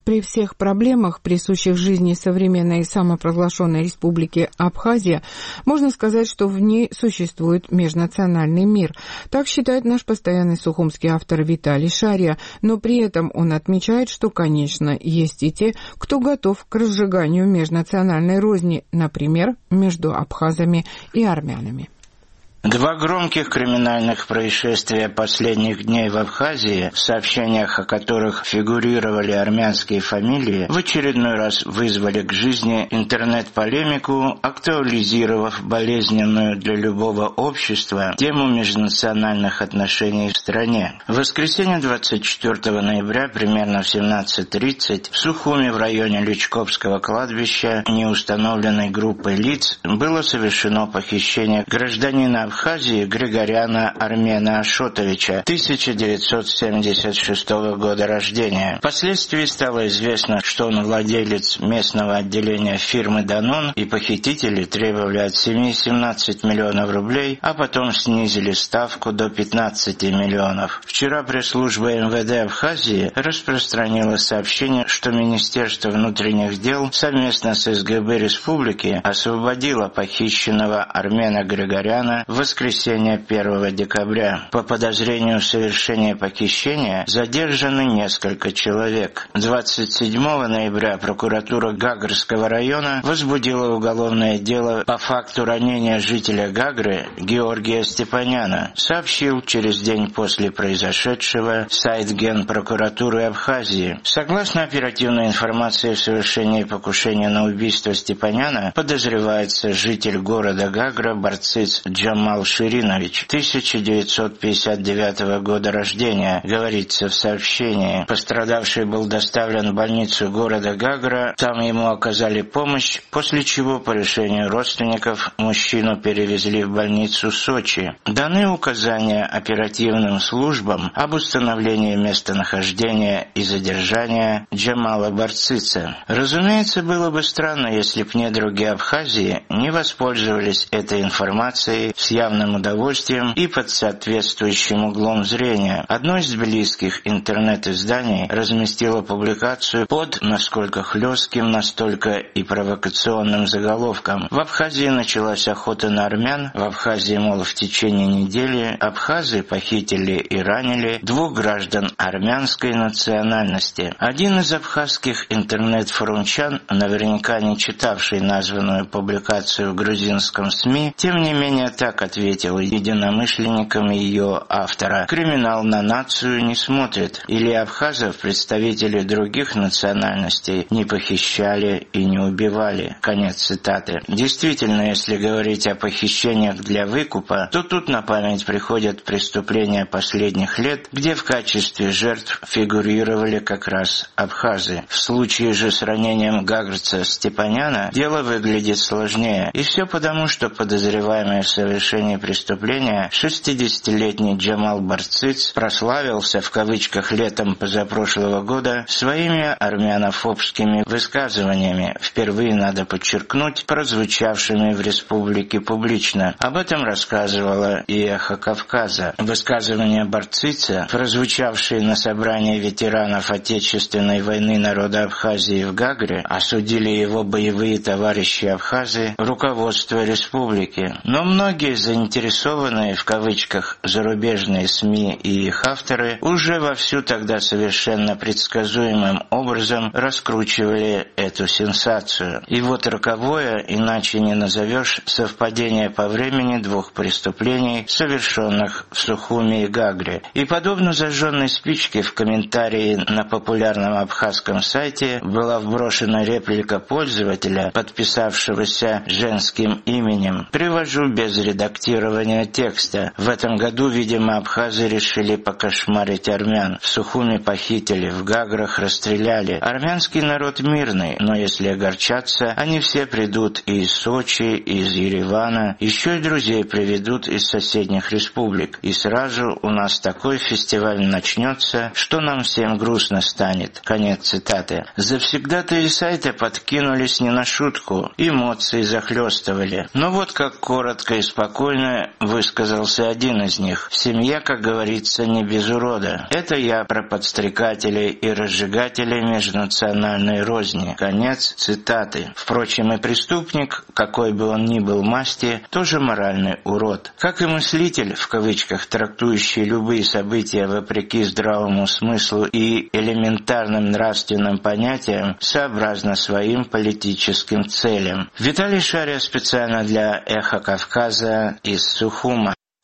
При всех проблемах, присущих жизни современной самопровозглашенной республики Абхазия, можно сказать, что в ней существует межнациональный мир. Так считает наш постоянный сухумский автор Виталий Шария, но при этом он отмечает, что, конечно, есть и те, кто готов к разжиганию межнациональной розни, например, между абхазами и армянами. Два громких криминальных происшествия последних дней в Абхазии, в сообщениях о которых фигурировали армянские фамилии, в очередной раз вызвали к жизни интернет-полемику, актуализировав болезненную для любого общества тему межнациональных отношений в стране. В воскресенье 24 ноября примерно в 17:30 в Сухуми в районе Личковского кладбища неустановленной группой лиц было совершено похищение гражданина Абхазии Григоряна Армена Ашотовича, 1976 года рождения. Впоследствии стало известно, что он владелец местного отделения фирмы «Данон», и похитители требовали от семьи 17 миллионов рублей, а потом снизили ставку до 15 миллионов. Вчера пресс-служба МВД Абхазии распространила сообщение, что Министерство внутренних дел совместно с СГБ республики освободило похищенного Армена Григоряна в воскресенье 1 декабря. По подозрению в совершении похищения задержаны несколько человек. 27 ноября прокуратура Гагрского района возбудила уголовное дело по факту ранения жителя Гагры Георгия Степаняна, сообщил через день после произошедшего сайт Генпрокуратуры Абхазии. Согласно оперативной информации, в совершении покушения на убийство Степаняна подозревается житель города Гагра Барциц Джамал Ширинович, 1959 года рождения, говорится в сообщении. Пострадавший был доставлен в больницу города Гагра, там ему оказали помощь, после чего по решению родственников мужчину перевезли в больницу Сочи. Даны указания оперативным службам об установлении местонахождения и задержания Джамала Барцица. Разумеется, было бы странно, если б недруги Абхазии не воспользовались этой информацией с явным удовольствием и под соответствующим углом зрения. Одно из близких интернет-изданий разместило публикацию под насколько хлестким, настолько и провокационным заголовком. В Абхазии началась охота на армян. В Абхазии, мол, в течение недели абхазы похитили и ранили двух граждан армянской национальности. Один из абхазских интернет-форумчан, наверняка не читавший названную публикацию в грузинском СМИ, тем не менее так ответил единомышленникам ее автора: «Криминал на нацию не смотрит. Или абхазов представители других национальностей не похищали и не убивали». Конец цитаты. Действительно, если говорить о похищениях для выкупа, то тут на память приходят преступления последних лет, где в качестве жертв фигурировали как раз абхазы. В случае же с ранением гагрца Степаняна дело выглядит сложнее. И все потому, что подозреваемый в совершении преступления 60-летний Джамал Барциц прославился в кавычках летом позапрошлого года своими армянофобскими высказываниями, впервые, надо подчеркнуть, прозвучавшими в республике публично. Об этом рассказывала и «Эхо Кавказа». Высказывания Барцица, прозвучавшие на собрании ветеранов Отечественной войны народа Абхазии в Гагре, осудили его боевые товарищи абхазы, руководство республики. Но многие заинтересованные в кавычках зарубежные СМИ и их авторы уже вовсю тогда совершенно предсказуемым образом раскручивали эту сенсацию. И вот роковое, иначе не назовешь, совпадение по времени двух преступлений, совершенных в Сухуми и Гагре. И подобно зажженной спичке в комментарии на популярном абхазском сайте была вброшена реплика пользователя, подписавшегося женским именем. Привожу без редактирования текста. В этом году, видимо, абхазы решили покошмарить армян. В Сухуми похитили, в Гаграх расстреляли. Армянский народ мирный, но если огорчаться, они все придут и из Сочи, и из Еревана, еще и друзей приведут из соседних республик. И сразу у нас такой фестиваль начнется, что нам всем грустно станет. Конец цитаты. Завсегдатаи сайта подкинулись не на шутку, эмоции захлестывали. Но вот как коротко и спокойно спокойно высказался один из них. «Семья, как говорится, не без урода». Это я про подстрекателей и разжигателей межнациональной розни. Конец цитаты. Впрочем, и преступник, какой бы он ни был масти, тоже моральный урод. Как и мыслитель, в кавычках, трактующий любые события вопреки здравому смыслу и элементарным нравственным понятиям, сообразно своим политическим целям. Виталий Шария специально для «Эхо Кавказа» из Сухума.